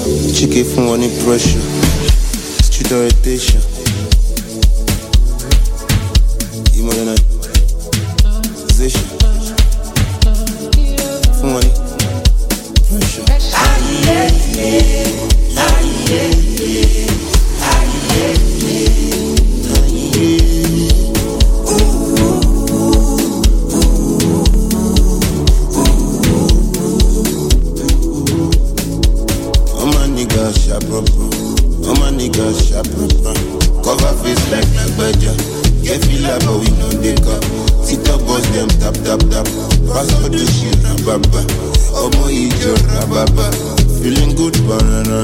Chicken from any pressure. Street orientation. Modernization. From any pressure. All my niggas sharp, cover face like Nagbaja. Get feel like but we know they come. TikTok boss them tap tap tap. Pass all the shit rababa. Omo ijo rababa. Feeling good banana.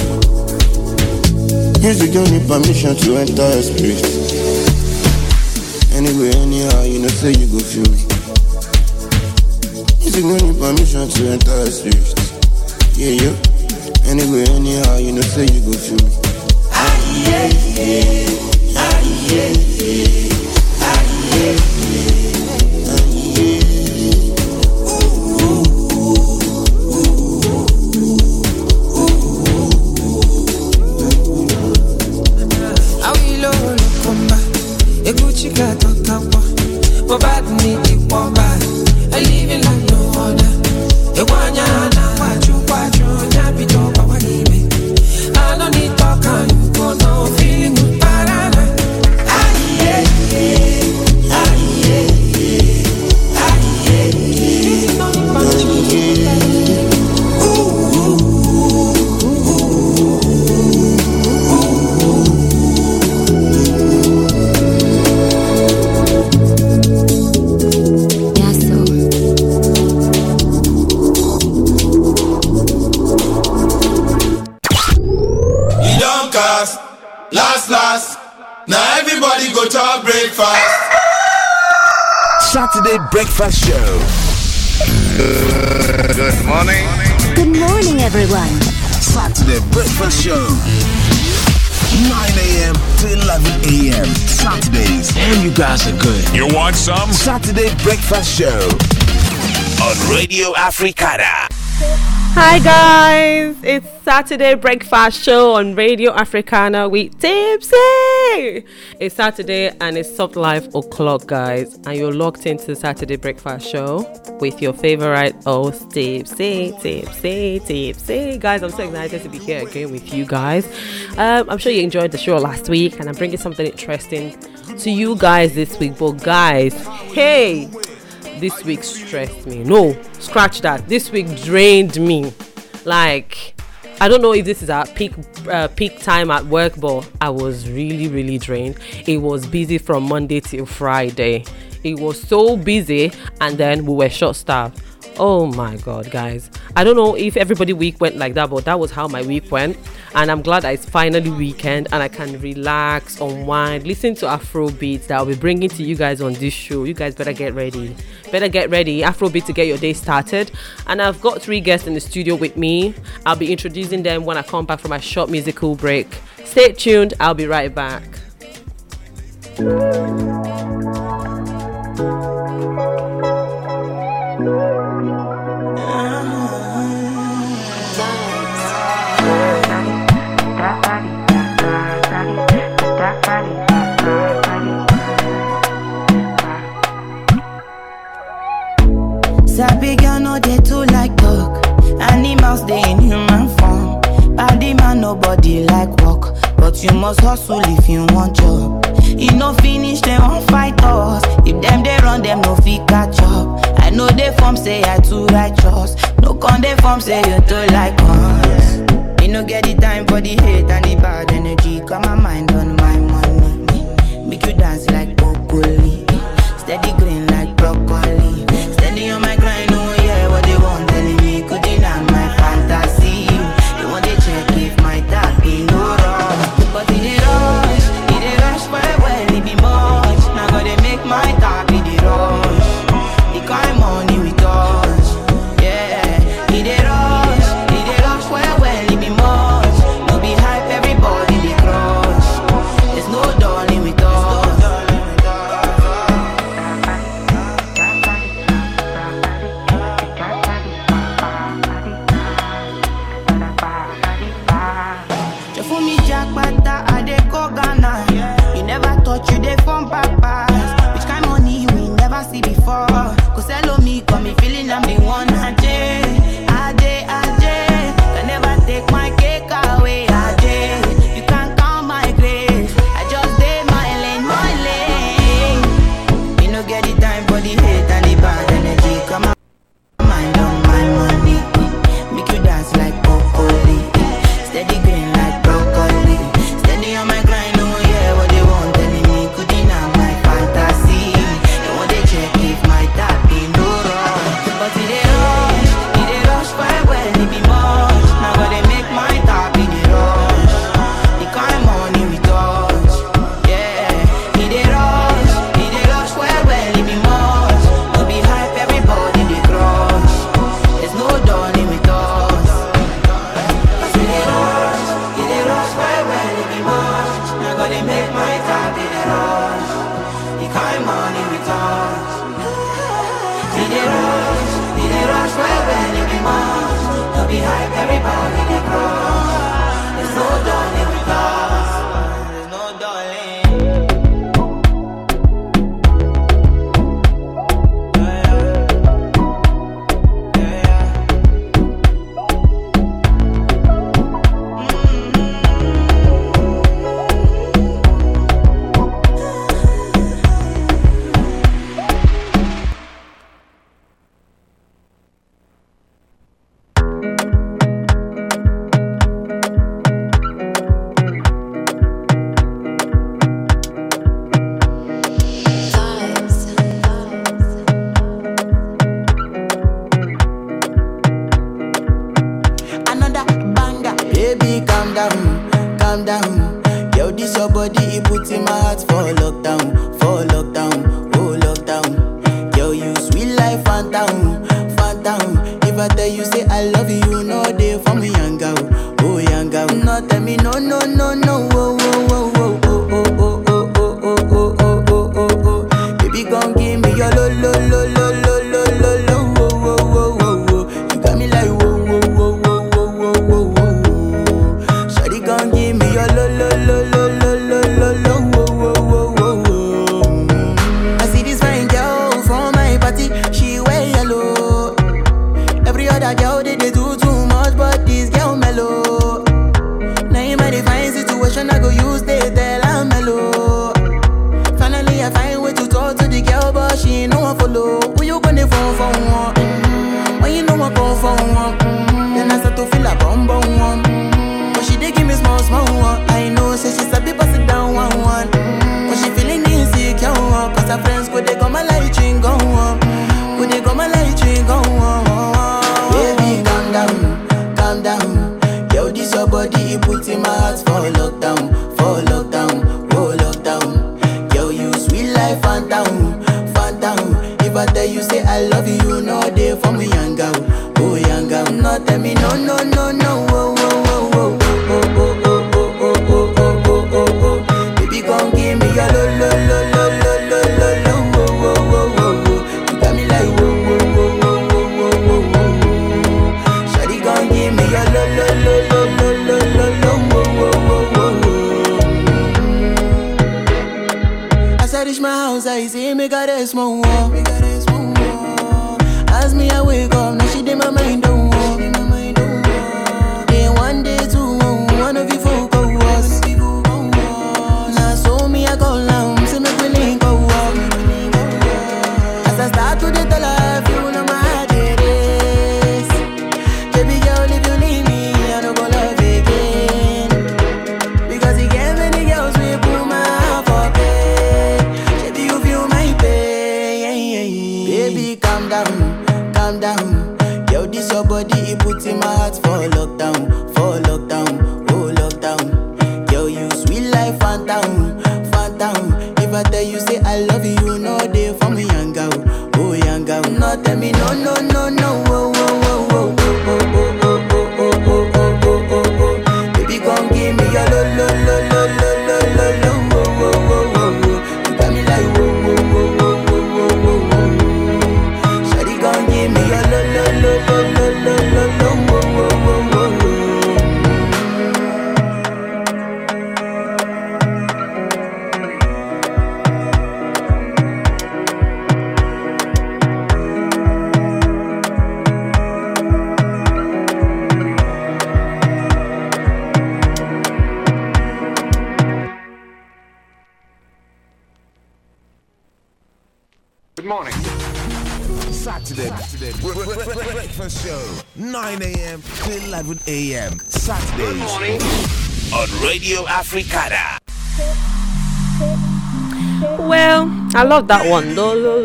Music don't need permission to enter a spirit. Anyway, anyhow, you know say you go feel me. Music don't need permission to enter a spirit. Yeah, yeah. Anyway, anyhow, you know say you go feel me. Yeah, yeah. Yeah, yeah. I don't need talk and you go no feeling good, banana. Last. Now everybody go to our breakfast. Saturday Breakfast Show. Good morning. Good morning, everyone. Saturday Breakfast Show. 9 a.m. to 11 a.m. Saturdays. And you guys are good. You want some? Saturday Breakfast Show on Radio Africana. Hi guys, it's Saturday Breakfast Show on Radio Africana with Tipsy. It's Saturday and it's Soft Life o'clock, guys, and you're locked into the Saturday Breakfast Show with your favorite host, Tipsy. Guys, I'm so excited to be here again with you guys. I'm sure you enjoyed the show last week, and I'm bringing something interesting to you guys this week. But guys, hey, this week stressed me. No, scratch that. This week drained me. Like, I don't know if this is our peak time at work, but I was really drained. It was busy from Monday till Friday. It was so busy, and then we were short-staffed. Oh my god, guys, I don't know if everybody week went like that, but that was how my week went. And I'm glad that it's finally weekend and I can relax, unwind, listen to Afro beats that I'll be bringing to you guys on this show. You guys better get ready Afro beat to get your day started. And I've got 3 guests in the studio with me. I'll be introducing them when I come back from my short musical break. Stay tuned, I'll be right back. Sabi girl no dey too like talk. Animals dey in human form. Body man nobody like work, but you must hustle if you want job. You no finish dem won't fight us. If them dey run them no fit catch up. I know they form say I too righteous. No con they form say you too like us. Me no get the time for the hate and the bad energy. Got my mind on my money. Make you dance like broccoli. Steady green like broccoli. Steady on my grind, oh yeah, what they want telling me could deny my fantasy. They want to check if my tap ain't no wrong. But it dey rush well, it be much. Now gotta make my tap in the rush. The kind money we touch, yeah. It dey rush well, it be much. No be hype, everybody they crush. for me jackpata, I dey go Ghana. You never thought you dey from papas. Which kind money we never see before? Cause hello me, got me feeling I'm the one. Ajay, can never take my cake away. Ajay, you can't count my grace. I just did my lane. You no get the time for the hate and the bad energy. Come on, mind on my money. Make you dance like broccoli. Steady green like broccoli. Steady on my grind, no yeah, what they want telling me. Could deny my fantasy. They want to check if my tap be no wrong. But it they rush quite well, it be much. Now but they make my tap in the rush. The kind of money we touch, yeah. It they rush quite well, it be much. No be hype, everybody they crush. There's no dawning with us. Cause it they rush quite well, it be much. Now but they make my tap in the rush. The kind of money we touch. It they rush quite well, it be much. No be hype, everybody they crush. There's no dawning with us. There's no darling. Another banger. Baby, calm down. Yo, this your body, it puts in my heart for lockdown, oh lockdown. Yo, you sweet life, phantom. If I tell you say I love you, you know they for me, young girl, oh young girl. No, tell me no, oh, oh, oh, oh, oh, oh, oh, oh, oh, oh, oh, oh, oh, oh. Baby, gon' give me your lo, lo, lo, lo, lo, lo, lo, lo, oh, oh, oh, oh, oh. You got me like whoa, whoa, whoa, whoa, whoa, whoa, whoa, whoa. Shawty gon' give me your lo, lo, lo, lo, lo, lo, lo, lo, oh, oh, oh, oh, oh. I see this fine girl from my party, she wear yellow. Every other girl they do too much, but this girl mellow. Now in my divine situation, I go use they tell I'm mellow. Finally I find way to talk to the girl, but she ain't no one follow. Who you gonna phone for one? When you know I come for one, then I start to feel a bum one. But she dey give me small one. I know say she's a bit pass it down one. But she feeling insecure, cause her friends go they come a light ring go on. Go they come a light ring go on. Baby, calm down. Yo, this your body, it puts in my heart for lockdown, oh lockdown. Yo, you sweet life, phantom. If I tell you say I love you, you know they for me, young girl, oh young girl. No, tell me no, oh, oh, oh, oh, oh, oh, oh, oh, oh, oh, oh, oh, oh, oh. Baby, gon' give me your lo, lo, lo, lo, lo, lo, lo, lo, oh, oh, oh, oh, oh. You got me like whoa, whoa, whoa, whoa, whoa, whoa, whoa. Shawty gon' give me your lo, lo, lo, lo, lo, lo, lo, lo, oh, oh, oh, oh. As I reach my house, I see me got a small wall. As me I wake up, now she did my mind don't walk. Then one day two, one of you folk go was. Now so me I go down, see me feeling go walk. As I start to the life, you know my heart it is. Baby girl, if you leave me, I don't go love again. Because you get many girls we put my heart for bed. Baby, you feel my pain. Baby, calm down. Saturday breakfast show, 9 a.m. to 11 a.m. Saturdays on Radio Africana. Well, I love that one.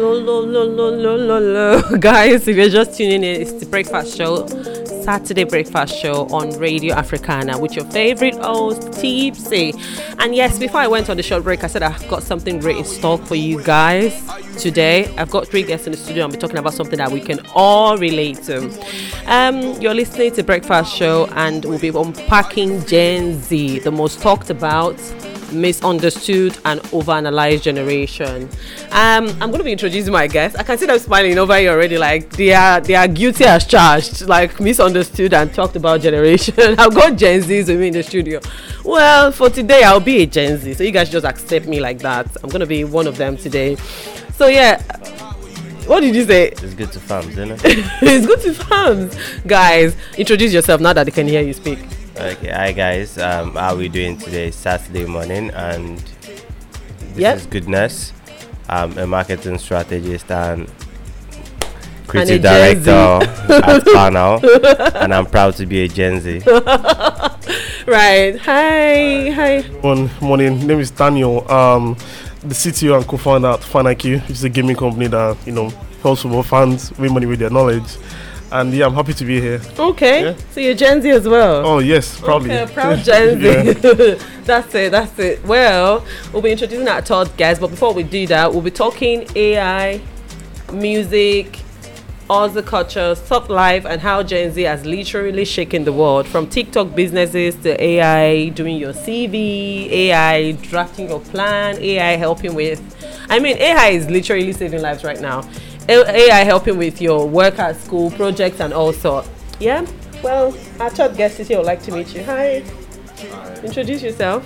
Lo. Guys, if you're just tuning in, it's the breakfast show, Saturday breakfast show on Radio Africana with your favorite host, Tipsy. And yes, before I went on the short break, I said I've got something great in stock for you guys today. I've got 3 guests in the studio and we're talking about something that we can all relate to. You're listening to Breakfast Show and we'll be unpacking Gen Z, the most talked about, misunderstood and overanalyzed generation. I'm going to be introducing my guests. I can see them smiling over here already, like they are guilty as charged, like misunderstood and talked about generation. I've got Gen Zs with me in the studio. Well, for today I'll be a Gen Z, so you guys just accept me like that. I'm going to be one of them today. So yeah, what did you say? It's good to farms, isn't it? It's good to farms. Guys, introduce yourself now that they can hear you speak. Okay, hi guys. How are we doing today? Saturday morning, and this is Goodness. I'm a marketing strategist and creative director at Panel, and I'm proud to be a Gen Z. Right. Hi. Good morning. Name is Daniel. The CTO and co-founder at FanIQ, which is a gaming company that helps football fans win money with their knowledge. And yeah, I'm happy to be here. Okay. Yeah. So you're Gen Z as well? Oh, yes, proudly. Okay, proud Gen Z. That's it. Well, we'll be introducing our third guest, but before we do that, we'll be talking AI, music, other culture, soft life, and how Gen Z has literally shaken the world. From TikTok businesses to AI doing your CV, AI drafting your plan, AI helping with... AI is literally saving lives right now. AI helping with your work at school, projects and all sorts. Yeah? Well, our third guest is here. I'd like to meet you. Hi. Introduce yourself.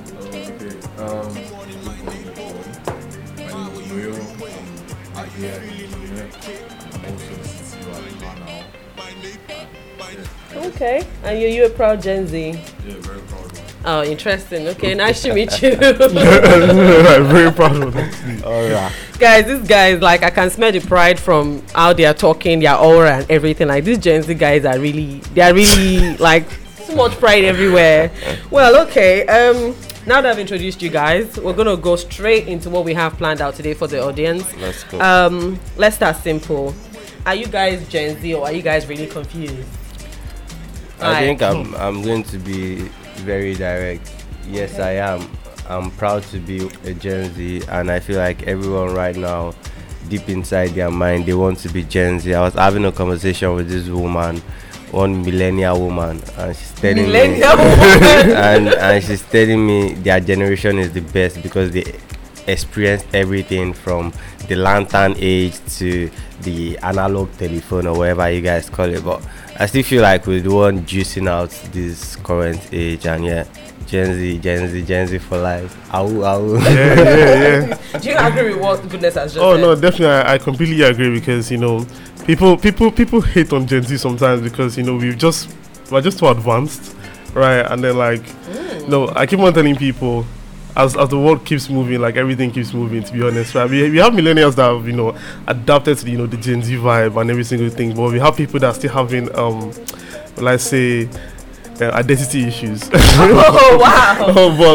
Okay. And you're a proud Gen Z? Yeah, very proud. Oh, interesting. Okay, nice to meet you. Very proud of it. All right. Guys, these guys, like, I can smell the pride from how they are talking, their aura and everything. Like, these Gen Z guys are really like, so much pride everywhere. Well, okay. Now that I've introduced you guys, we're going to go straight into what we have planned out today for the audience. Let's go. Let's start simple. Are you guys Gen Z or are you guys really confused? I think I'm going to be very direct. Yes, okay. I am. I'm proud to be a Gen Z, and I feel like everyone right now, deep inside their mind, they want to be Gen Z. I was having a conversation with this woman, one millennial woman, and she's telling me, and she's telling me their generation is the best because they experienced everything from the lantern age to the analog telephone or whatever you guys call it. But I still feel like we're the one juicing out this current age, and yeah, Gen Z for life. Yeah. Do you agree with what Goodness has just said? Oh no, definitely, I completely agree because people hate on Gen Z sometimes because we're just too advanced, right? And then I keep on telling people, as the world keeps moving, like everything keeps moving, to be honest, right? We have millennials that have adapted to the Gen Z vibe and every single thing, but we have people that are still having let's say identity issues. Oh wow.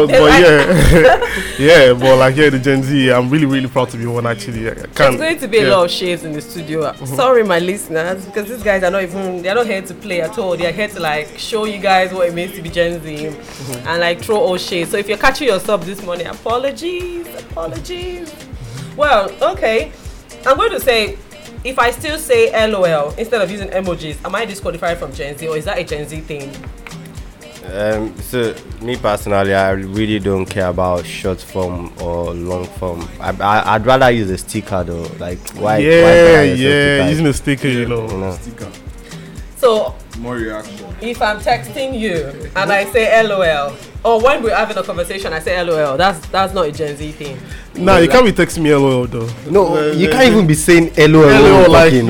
But the Gen Z, I'm really proud to be one actually. There's going to be a lot of shades in the studio. Sorry my listeners, because these guys are they're not here to play at all. They're here to show you guys what it means to be Gen Z and throw all shades. So if you're catching yourself this morning, apologies. Well, okay, I'm going to say, if I still say LOL instead of using emojis, am I disqualified from Gen Z, or is that a Gen Z thing? So me personally, I really don't care about short form or long form. I'd rather use a sticker though. Why using a sticker, Sticker. So More reaction. If I'm texting you and I say LOL, or when we're having a conversation I say LOL, that's not a Gen Z thing. Nah, you can't be texting me LOL though. No, you can't even be saying LOL. Like LOL.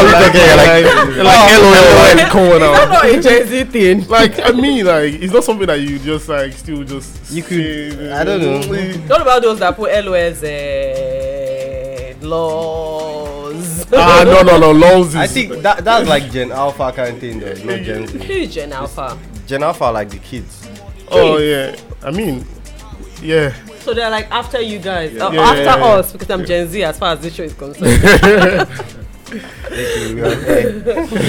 That's not a Gen Z thing. It's not something that you just still just. You could. I don't know. What about those that put LOLs? Laws. No, Lols I is. think that's like Gen Alpha kind of thing, though. Not Gen Z. Who is Gen Alpha? Gen Alpha are like the kids. Oh yeah. I mean, yeah. So they're like after you guys, Yeah, after yeah. us, because I'm Gen Z as far as this show is concerned. Okay, we are there.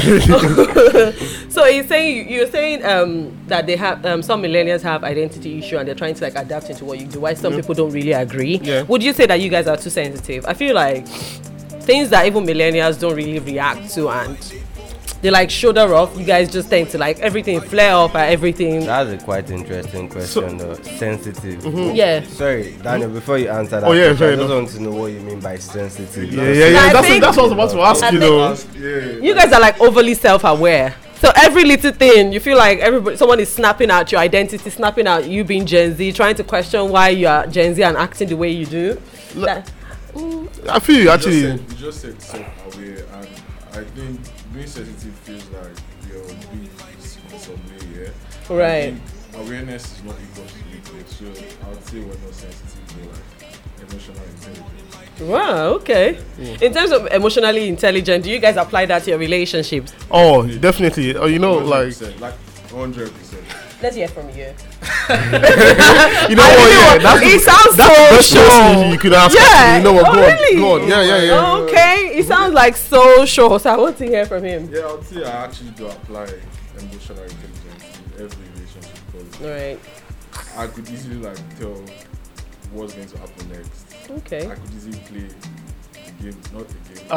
So you're saying that they have some millennials have identity issue and they're trying to like adapt into what you do. Why some people don't really agree? Yeah. Would you say that you guys are too sensitive? I feel like things that even millennials don't really react to and they like shoulder off. You guys just tend to like everything flare up and everything. That's a quite interesting question, though. Sensitive. Yeah. Sorry, Daniel. Before you answer that, Oh, yeah, question, fair I just enough. want to know what you mean by sensitive. Yeah. I think- That's what I was about to ask I you, think- though. You guys are like overly self-aware. So every little thing, you feel like someone is snapping at your identity, snapping at you being Gen Z, trying to question why you are Gen Z and acting the way you do. I feel you actually. You just said self-aware, and I think being sensitive feels like you're being in some way, yeah? Right. I think awareness is not equal to weakness, so I would say we're not sensitive, we're like emotional intelligence. Wow, okay. In terms of emotionally intelligent, do you guys apply that to your relationships? Oh, definitely. Oh, you know, like 100%. Let's hear from you. you know what? Yeah, It sounds that's so the best sure. question you could ask. Yeah. Actually. You know what? Oh, Go really? on. Yeah. Okay, it sounds like so sure. So I want to hear from him. Yeah, I would say I actually do apply emotional intelligence in every relationship because Right. I could easily like tell what's going to happen next. Okay. I could easily play the game, not the game.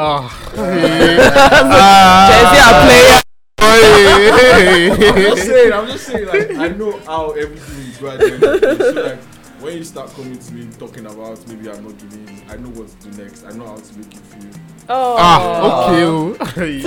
Gen Z are player. I'm just saying, like, I know how everything is gradually. So, like, when you start coming to me talking about maybe I'm not giving, I know what to do next. I know how to make you feel. Okay.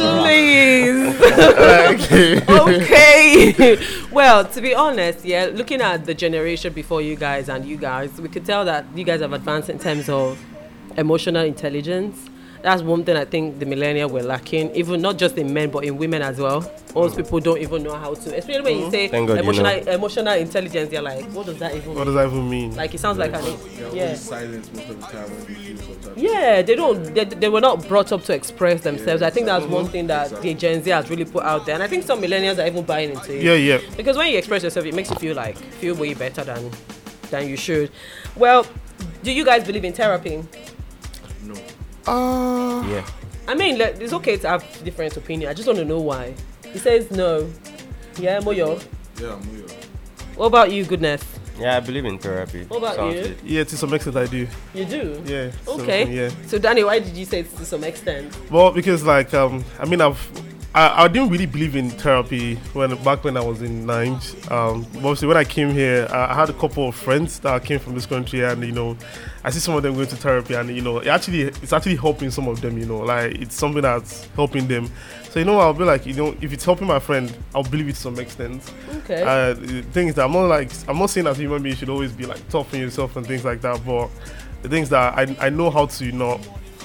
Please. Okay. Well, to be honest, yeah, looking at the generation before you guys and you guys, we could tell that you guys have advanced in terms of emotional intelligence. That's one thing I think the millennials were lacking, even not just in men but in women as well. Most people don't even know how to, especially when you say Thank God emotional intelligence. You're like, what does that even? What does that even mean? Like it sounds like an They're silent most of the time when they feel some type of yeah, they don't. They were not brought up to express themselves. I think that's one thing that the Gen Z has really put out there, and I think some millennials are even buying into it. Yeah. Because when you express yourself, it makes you feel way better than you should. Well, do you guys believe in therapy? No. Yeah. I mean, it's okay to have different opinion. I just want to know why. He says no. Yeah, Moyo. Yeah, I'm here. What about you, Goodness? Yeah, I believe in therapy. What about Sounds you? good. Yeah, to some extent I do. You do? Yeah. Okay. Yeah. So, Danny, why did you say to some extent? Well, because like I mean I didn't really believe in therapy back when I was in Nigeria. Obviously, when I came here, I had a couple of friends that came from this country, and you know, I see some of them going to therapy, and you know, it's actually helping some of them. You know, like it's something that's helping them. So you know, I'll be like, you know, if it's helping my friend, I'll believe it to some extent. Okay. The thing is that I'm not saying as a human being you should always be like tough on yourself and things like that, but the things that I know how to not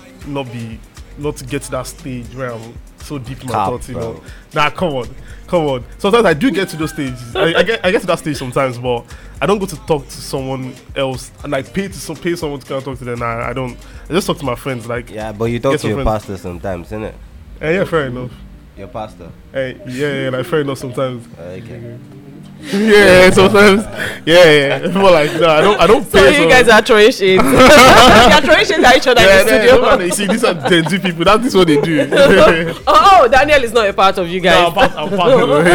to get to that stage where I'm so deep in my thoughts, you know. Nah, come on. Sometimes I do get to those stages. I get to that stage sometimes, but I don't go to talk to someone else and like pay someone to come and talk to them. Nah, I don't. I just talk to my friends. Like Yeah, but you talk to your pastor sometimes, innit? yeah, fair enough. Your pastor. Yeah, like fair enough sometimes. Okay. Yeah, sometimes. Yeah. More like no, I don't So pay. you guys are throwing shit. You are throwing shit at each other in the studio. You see, these are Gen Z people. That is what they do. Oh, Daniel is not a part of you guys. I'm part of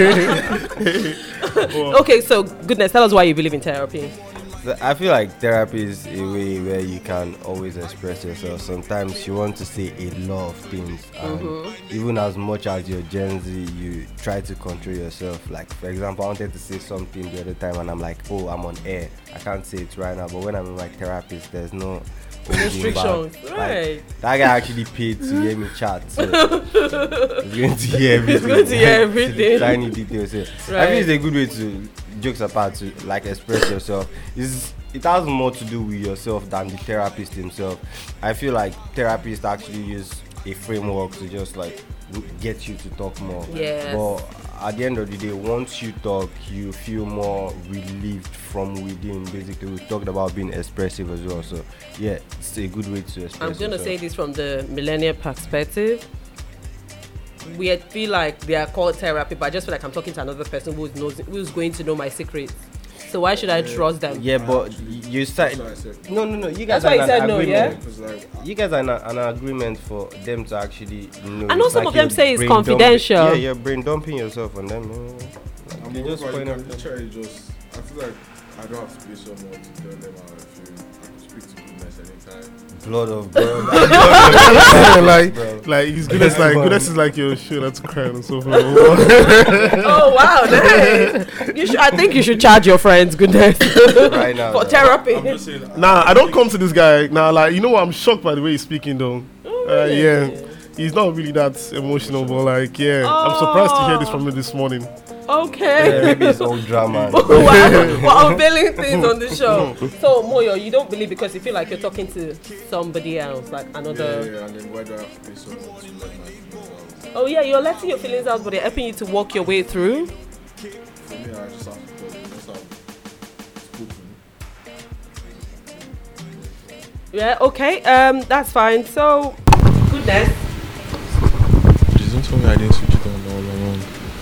it. Okay, so Goodness, tell us why you believe in therapy. So I feel like therapy is a way where you can always express yourself. Sometimes you want to say a lot of things, and even as much as you're Gen Z, you try to control yourself. Like, for example, I wanted to say something the other time, and I'm like, oh, I'm on air. I can't say it right now. But when I'm in my therapist, there's no restrictions. Right. Like, that guy actually paid to hear me chat. So he's going to hear everything. He's going to hear everything. Tiny details. So I think it's a good way to, jokes apart, to like express yourself. It has more to do with yourself than the therapist himself. I feel like therapists actually use a framework to just like get you to talk more. Yes. But at the end of the day, once you talk, you feel more relieved from within. Basically, we talked about being expressive as well. So yeah, it's a good way to express. I'm gonna say this from the millennial perspective. We feel like they are called therapy, but I just feel like I'm talking to another person who's going to know my secrets. So why should I trust them? Yeah, but you said no. You guys That's why are you in said an no, agreement. yeah? You guys are in an agreement for them to actually know. I know It's some like of them you're say it's brain confidential. Yeah, you're brain dumping yourself on them. I'm They just point out. I feel like I don't have to pay someone to tell them how I feel. I can speak to goodness anytime. Blood of blood. like his goodness, goodness is like your shit that's crying and so forth. Oh wow! I think you should charge your friends goodness Right now, for therapy. I'm just saying, Nah, I don't come to this guy. Nah, like, you know what? I'm shocked by the way he's speaking, though. Yeah. He's not really that emotional, but like, yeah. I'm surprised to hear this from him this morning. Okay. Yeah, maybe it's all drama. We're unveiling things on the show. So Moyo, you don't believe because you feel like you're talking to somebody else, like another. Yeah, and then why do I have to pay someone to let my feelings out? Oh yeah, you're letting your feelings out, but they're helping you to walk your way through. For me, I just have to talk. That's how it's spoken. Yeah. Okay. That's fine. So, goodness. Don't tell me I didn't switch it on all along.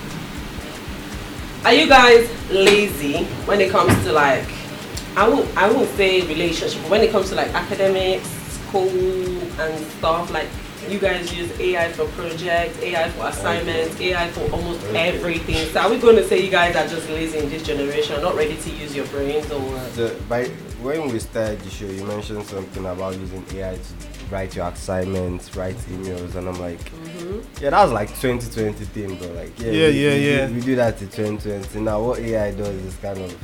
Are you guys lazy when it comes to like, I won't say relationship, but when it comes to like academics, school and stuff, like you guys use AI for projects, AI for assignments, AI for almost everything. So are we going to say you guys are just lazy in this generation, not ready to use your brains or what? So when we started the show, you mentioned something about using AI to write your assignments, write emails, and I'm like, yeah, that was like 2020 thing, bro. Like, we do that in 2020. Now, what AI does is kind of,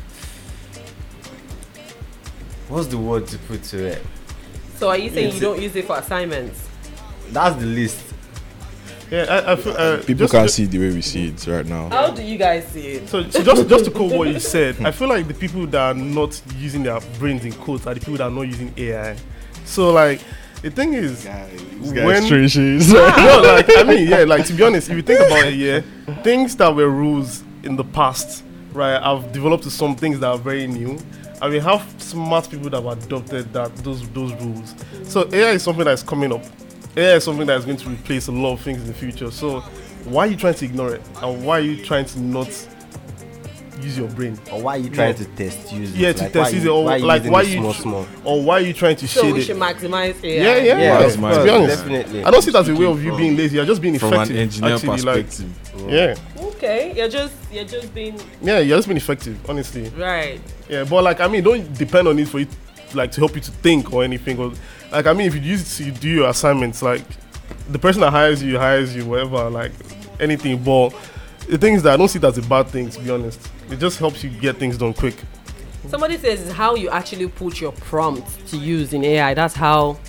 what's the word to put to it? So are you saying you don't use it for assignments? That's the list. Yeah, I feel, people can't see the way we see it right now. How do you guys see it? So just to quote what you said, I feel like the people that are not using their brains in quotes are the people that are not using AI. So like, the thing is, when no, like, I mean, yeah, like, to be honest, if you think about it, yeah, things that were rules in the past, right, have developed to some things that are very new. I mean, have smart people that have adopted those rules. So AI is something that's coming up. AI is something that's going to replace a lot of things in the future. So why are you trying to ignore it? And why are you trying to not use your brain? Or why are you trying to test use it? Yeah, to test use it. Or like why you small? Or why are you trying to shade it? So we should maximize AI. Yeah. To be honest, definitely. I don't see it as a way of you being lazy. You're just being effective. From an engineer actually, perspective. Like, yeah. Okay, you're just being Yeah, you're just being effective, honestly. right. Yeah, but like, I mean, don't depend on it for it, like, to help you to think or anything. Or like, I mean, if you use it to do your assignments, like, the person that hires you, whatever, like, anything. But the thing is that I don't see it as a bad thing, to be honest. It just helps you get things done quick. Somebody says it's how you actually put your prompt to use in AI. That's how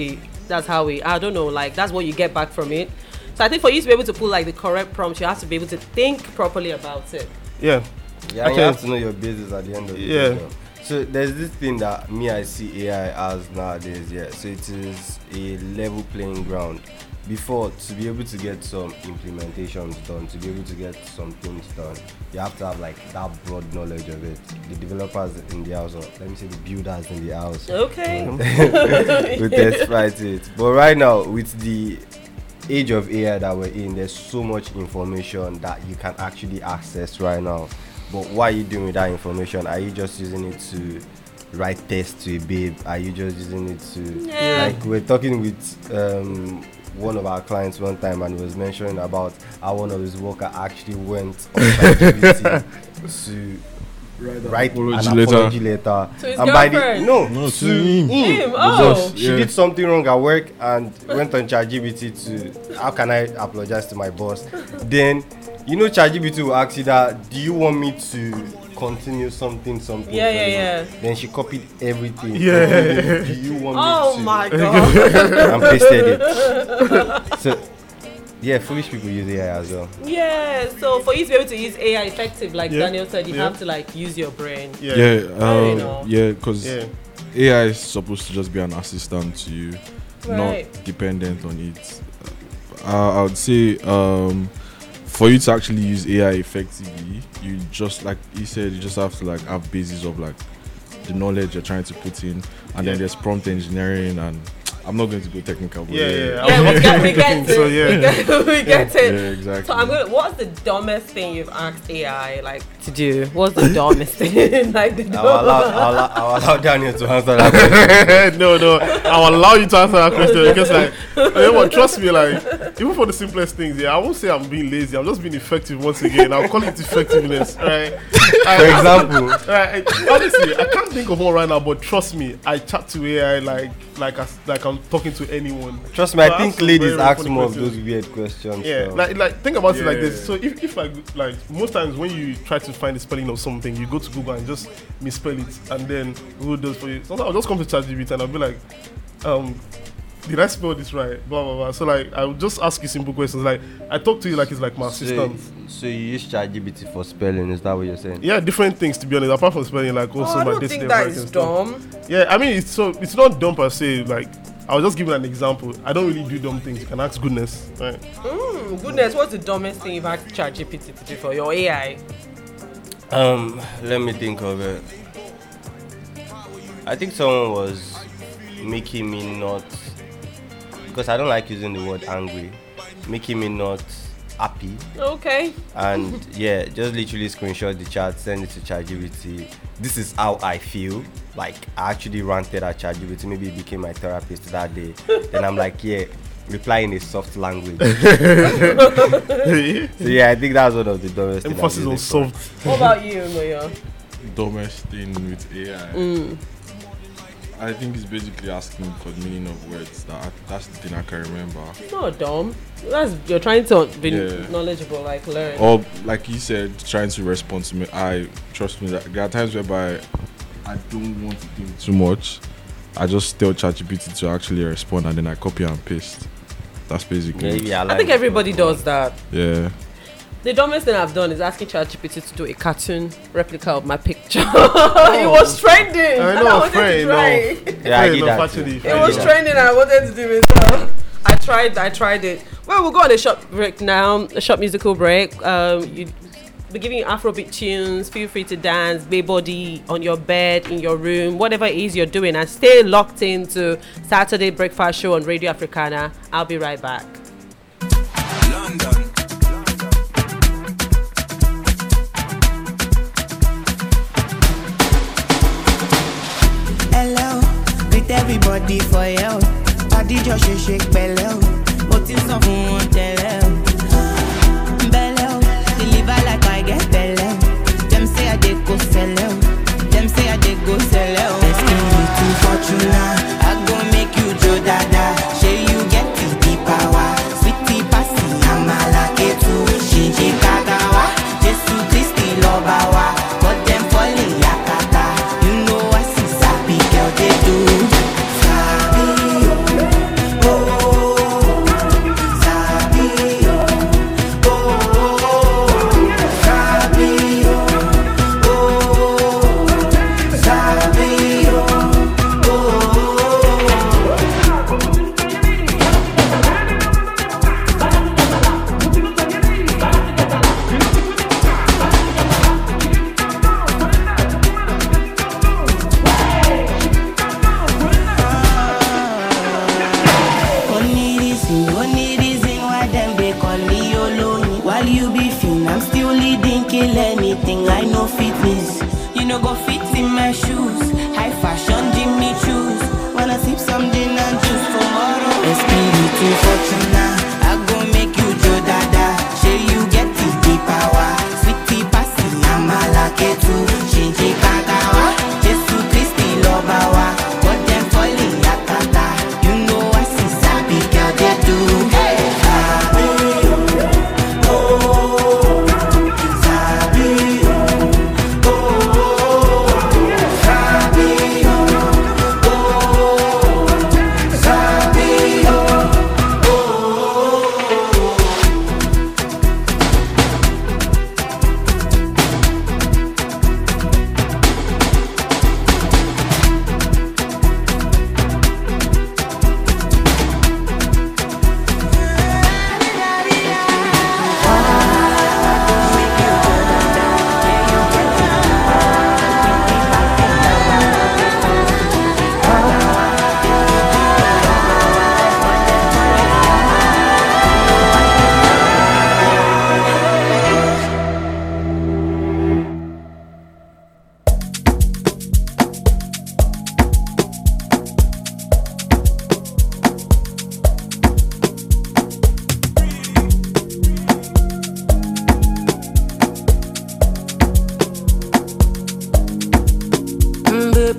I don't know, like, that's what you get back from it. So I think for you to be able to put like the correct prompt, you have to be able to think properly about it. Yeah. Yeah, and you have to know your business at the end of the day. Though. So there's this thing that I see AI as nowadays, yeah. So it is a level playing ground. Before, to be able to get some implementations done, to be able to get some things done, you have to have like that broad knowledge of it. The developers in the house, or let me say the builders in the house. Okay. With exploit it. But right now, with the age of AI that we're in, there's so much information that you can actually access right now. But what are you doing with that information? Are you just using it to write tests to a babe? Are you just using it to like, we're talking with one of our clients one time, and he was mentioning about how one of his workers actually went on ChatGPT to write an apology letter. To his girlfriend? To him. Oh. She did something wrong at work and went on ChatGPT to, how can I apologize to my boss? Then, you know, ChatGPT will ask you that, do you want me to continue something? Yeah. Then she copied everything. Yeah. Do you want Oh me to? my god. And pasted it. So, yeah, foolish people use AI as well. Yeah, so for you to be able to use AI effective, like Daniel said, you have to like use your brain. Because AI is supposed to just be an assistant to you, not dependent on it. I would say for you to actually use AI effectively, you just like you said, you just have to like have basis of like the knowledge you're trying to put in, and then there's prompt engineering, and I'm not going to go technical. But we get it. So we get it. Yeah, exactly. So what's the dumbest thing you've asked AI like to do? What's the dumbest thing? Like I'll allow Daniel to answer that question. No, I'll allow you to answer that question because like, trust me, like even for the simplest things, I won't say I'm being lazy. I'm just being effective once again. I'll call it effectiveness, right? For example, right? Honestly, I can't think of one right now, but trust me, I chat to AI like I'm talking to anyone. Trust me, I think ladies ask more of those weird questions. Yeah, so. like think about it like this. So if I like most times when you try to find the spelling of something, you go to Google and just misspell it, and then Google does for you. Sometimes I'll just come to ChatGPT and I'll be like, did I spell this right? Blah blah blah. So like I'll just ask you simple questions. Like I talk to you like it's like my assistant. So you use ChatGPT for spelling? Is that what you're saying? Yeah, different things to be honest. Apart from spelling, like also I my don't think that is dumb. Yeah, I mean it's not dumb per se. Like I'll just give you an example. I don't really do dumb things. You can ask Goodness, right? Goodness, what's the dumbest thing you've asked ChatGPT to do for your AI? Let me think of it. I think someone was making me not, because I don't like using the word angry, making me not happy. Okay. And yeah, just literally screenshot the chat, send it to ChatGPT. This is how I feel. Like I actually ranted at ChatGPT. Maybe it became my therapist that day. Then I'm like, reply in a soft language. So yeah, I think that's one of the dumbest things. Emphasis on soft. What about you, Moya? Dumbest thing with AI. I think it's basically asking for the meaning of words. That's the thing I can remember. It's not dumb. You're trying to be knowledgeable, like learn. Or like you said, trying to respond to me. Trust me, there are times whereby I don't want to think too much. I just tell ChatGPT to actually respond, and then I copy and paste. That's basically. I think everybody does that. Yeah. The dumbest thing I've done is asking ChatGPT to do a cartoon replica of my picture. It was trending. I know, it was trending. I wanted to do it. So I tried it. Well, we'll go on a short break now. A short musical break. We're giving you Afrobeat tunes. Feel free to dance, bay body on your bed, in your room, whatever it is you're doing, and stay locked into Saturday Breakfast Show on Radio Africana. I'll be right back. London. Hello, greet everybody for you. Body just shake belly. What is up on tell belly? Deliver like I get belly. Them say I dey go sell. Them say I dey go sell. Let's give me to Fortuna. I go make you Joe Dada. Say you get the power. Sweetie passy, I'm a ketu. Shinji Kagawa. Jesu Christi Lobawa. But them falling yakata. You know I see sabi girl they do. Sabi, oh, sabi, oh.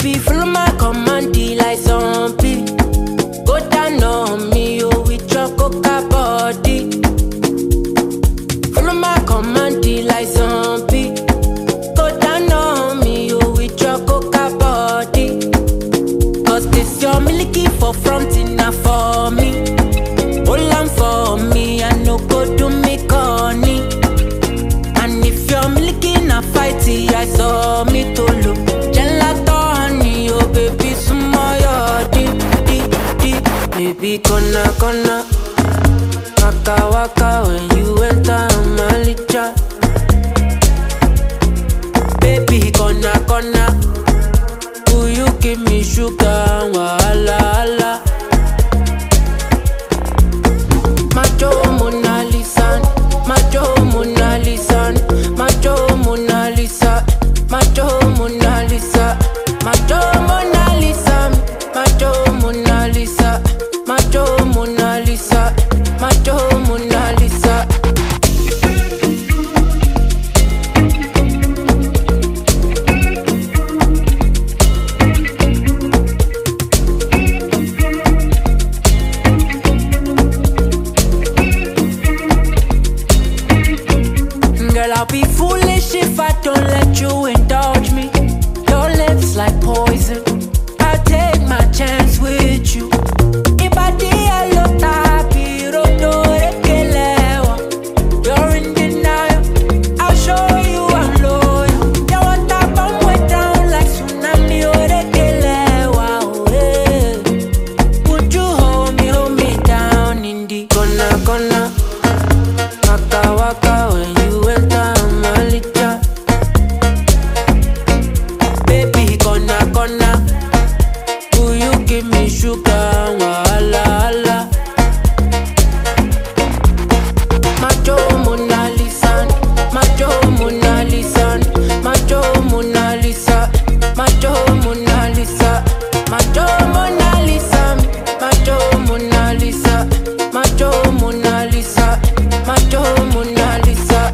Baby, follow my command, like zombie. Go down on me, oh, with your coca body. Follow my command, like zombie. Go down on me, oh, with your coca body. Cause this your milky for front enough for me. Hold on for me, I no go do me corny. And if you're milky na fighty, I saw me to look. Gelato honey, oh baby, sumoyo deep, deep, deep. Baby, kona, waka waka when you enter Malija. Baby, kona, will you give me sugar, wahala, Macho Mona Lisa, Macho Mona Lisa, Macho Mona Lisa, Macho Mona Lisa, Macho Mona Lisa, Macho Mona Lisa, Macho Mona Lisa, Macho Mona Lisa. Girl, I'll be foolish if I don't let you indulge me. Your lips like poison, I'll take my chance with you. Ibadi alo tapi rodo ekelewa. You're in denial, I'll show you I'm loyal. You want to bomb way down like tsunami or ekelewa. Oh, yeah. Would you hold me down in the gonna waka waka when you enter Malija. Baby, gonna, will you give me sugar, wahala, Macho Mona Lisa, Macho Mona Lisa, Macho Mona Lisa, Macho Mona Lisa, Macho Mona Lisa, Macho Mona Lisa, Macho Mona Lisa, Macho Mona Lisa.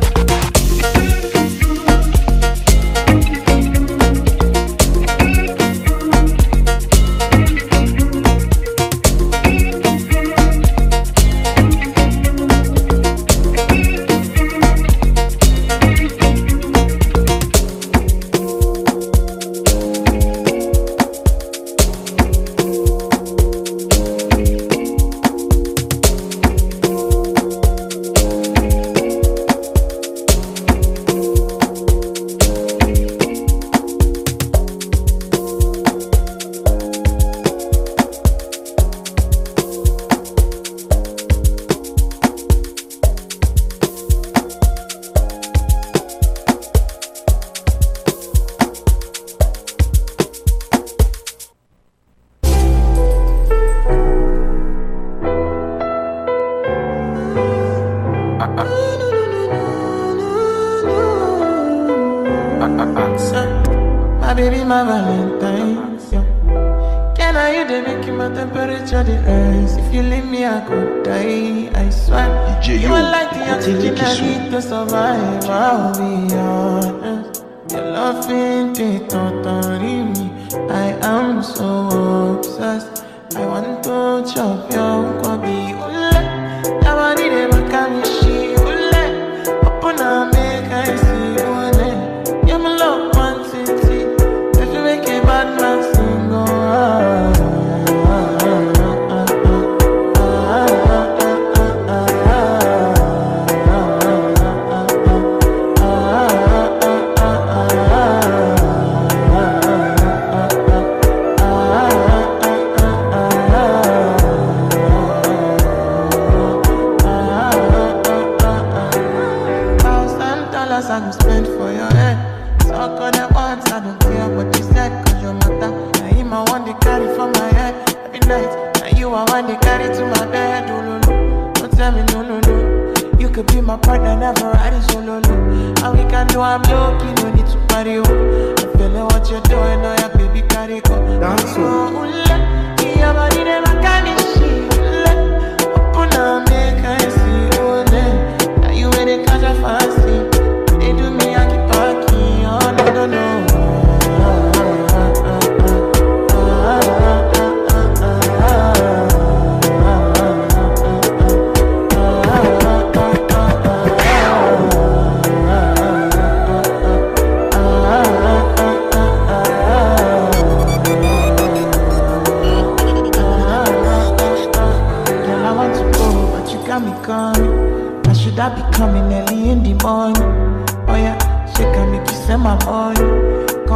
My baby, my Valentine. Yeah. Can I you the make my temperature the rise? If you leave me, I could die. I swear. You are like the oxygen I need to survive. I'll be honest. Your love ain't it totally me. I am so obsessed. I want to chop your kobe. Ule, I want it ever come she. Ule, open up, make I see one. You're my love, one city. If you make a bad man sing, go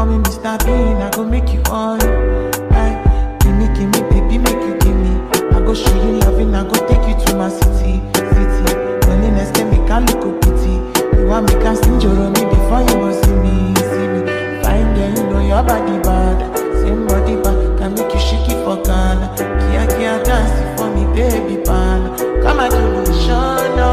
call me Mr. Bean, I go make you on. Gimme, baby, make you give me. I go show you loving, I go take you to my city. Loneliness can make a look pity. You want me can sing your me before you will see me. Fine girl, you know your body bad. Same body bad, can make you shake it for Ghana. Kia dance for me, baby pan. Come and do the show, no.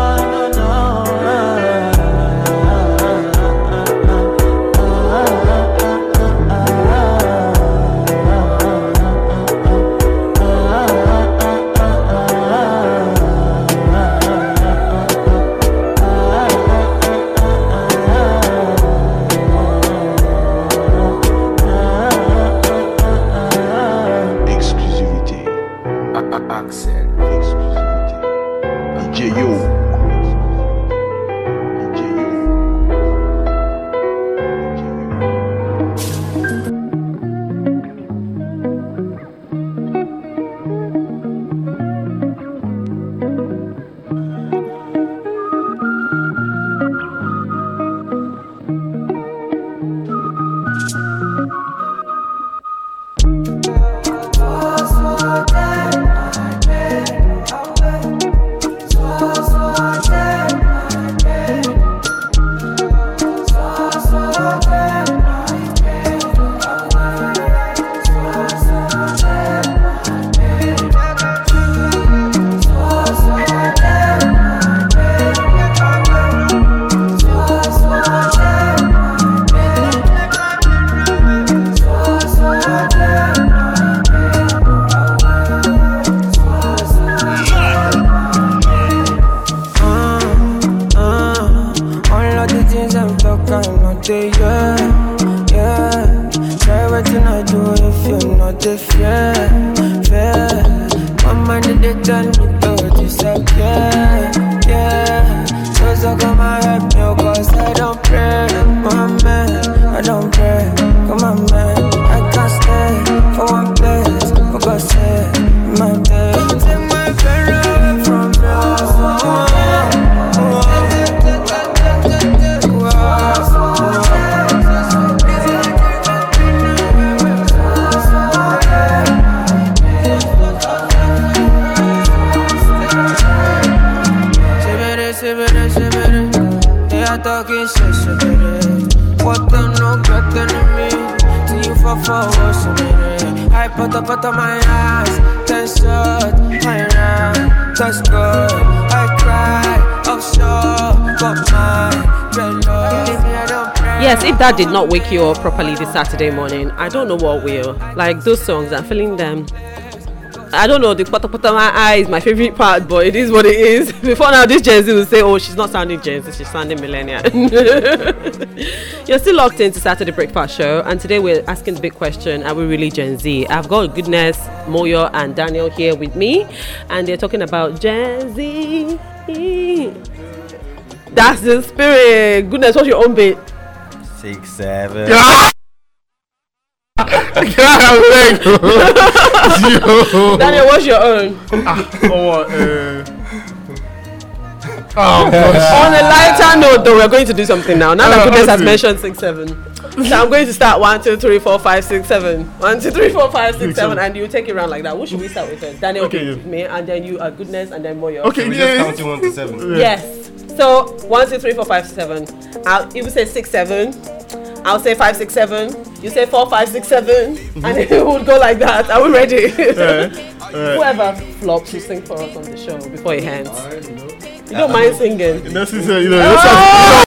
Yes, if that did not wake you up properly this Saturday morning, I don't know what will. Like those songs, I'm feeling them. I don't know, the pata my eye is my favorite part, but it is what it is. Before now, this Gen Z will say, oh, she's not sounding Gen Z, she's sounding millennial. You're still locked into Saturday Breakfast Show, and today we're asking the big question, are we really Gen Z? I've got Goodness, Moyo, and Daniel here with me, and they're talking about Gen Z. That's the spirit. Goodness, what's your own bit? 6, 7. Daniel, what's your own? On a lighter note, though, we're going to do something now. Now that Goodness has mentioned 6, 7, so I'm going to start 1, 2, 3, 4, 5, 6, 7. 1, 2, 3, 4, 5, 6, 7, and you take it around like that. Who should we start with? Daniel, okay, me, and then you are Goodness, and then Moyo. Okay, we're just counting 1 to 7. Yes. So 1, 2, 3, 4, 5, 7. You will say 6, 7. I'll say 5, 6, 7. You say 4, 5, 6, 7, and it would go like that. Are we ready? Whoever flops, you sing for us on the show before it ends. You don't mind singing. Necessary,